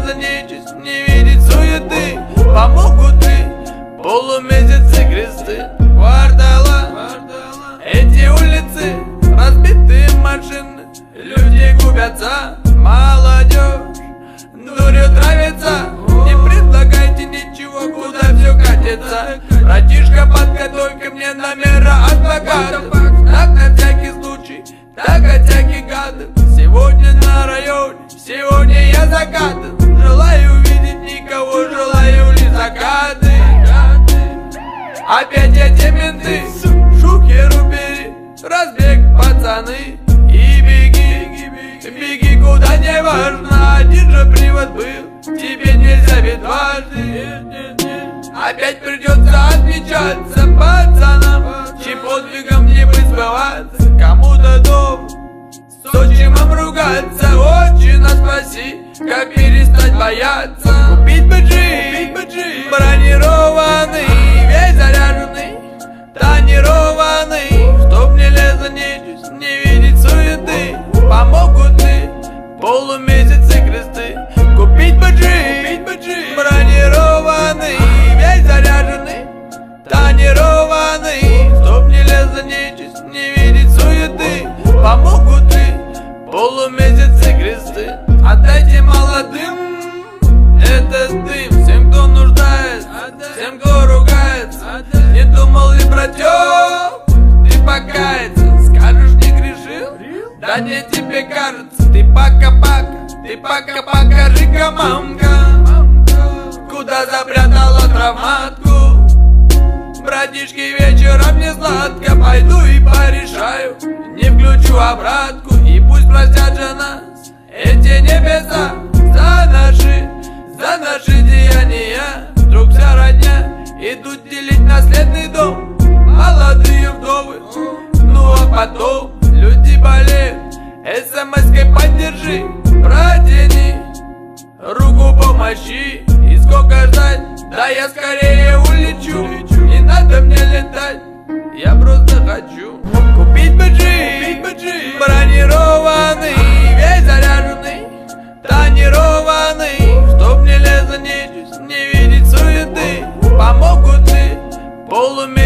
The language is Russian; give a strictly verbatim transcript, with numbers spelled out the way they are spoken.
лезла нечисть, не видеть суеты. Помогут и полумесяцы кресты квартала. Эти улицы, разбитые машины, люди губятся, молодежь дурью травится. Не предлагайте ничего, куда все катится. Братишка, подготовь-ка мне номера адвокатов. Так на всякий случай, так от всяких гадов. Сегодня на районе, сегодня я закатан. Желаю увидеть никого, желаю лишь закаты. Опять эти менты, шухеру бери, разбег, пацаны. И беги, беги куда не важно. Один же привод был, тебе нельзя ведь дважды. Опять придется отмечаться пацанам, чьим подвигом не быть сбываться. Кому-то дом, с отчимом ругаться. Отчина, спаси, как перестать бояться. Купить бы джип, бронированный, весь заряженный, тонированный, чтоб не лезла нечисть, не видеть суеты. Помогут и полумесяцы кресты. Купить бы джип, бронированный, весь заряженный, тонированный, чтоб не лезла нечисть, не видеть суеты. Помогут и полумесяцы кресты. Отдайте молодым этот дым, всем, кто нуждается, всем, кто ругается. Не думал ли, братёк, ты покаяться? Скажешь, не грешил? Да не тебе кажется. Ты пока-пока, ты пока-покажи-ка, мамка, куда запрятала травматку. Братишки, вечером не сладко, пойду и порешаю, не включу обратку. И пусть простят же нас эти небеса за наши, за наши деяния. Вдруг вся родня идут делить наследный дом. Молодые вдовы, ну а потом люди болеют. СМС-кой поддержи, протяни руку помощи. И сколько ждать, да я скорее улечу. Не надо мне летать, я просто хочу купить бы джип, бронированный, весь заряженный, тонированный, чтоб не лезла нечисть, не видеть суеты. Помогут и полумесяцы